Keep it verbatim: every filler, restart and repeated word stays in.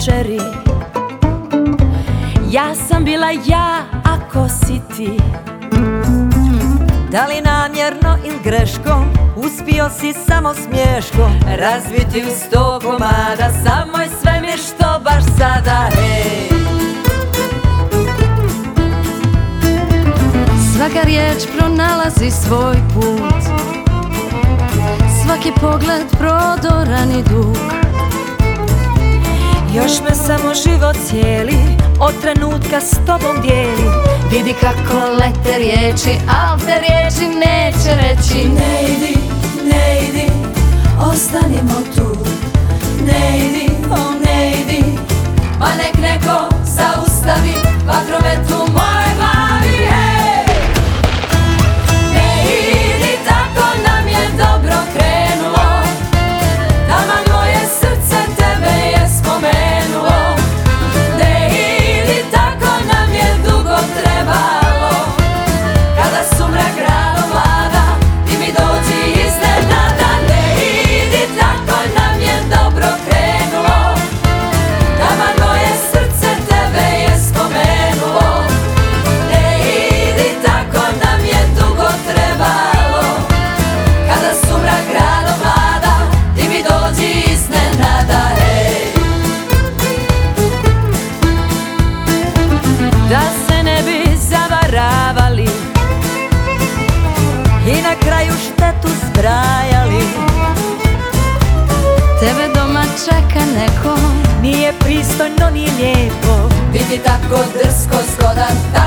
večeri. Ja sam bila ja, ako si ti. Da li namjerno ili greškom uspio si samo smješkom razbiti u sto komada sav moj svemir što baš sada, hej. Svaka riječ pronalazi svoj put, svaki pogled prodoran i dug. Još me samo život cijeli od trenutka s tobom dijeli. Vidi kako lete riječi, al te riječi neće reći. Ne idi, ne idi, ostanimo tu. Ne idi, o ne idi, pa nek neko zaustavi vatromet u mojoj glavi, hej. Ne idi, tako nam je dobro krenulo, taman moje srce tebe je spomenulo. Ne idi, tako nam je dugo trebalo, kada sumrak gradom vlada, ti mi dođi iznenada. Ne idi, tako nam je dobro krenulo, taman moje srce tebe je spomenulo. Ne idi, tako nam je dugo trebalo, kada sumrak gradom vlada, ti mi dođi iznenada, hej. Da se ne bi zavaravali I na kraju štetu zbrajali. Tebe doma čeka neko, nije pristojno, nije lijepo Biti tako drsko zgodan,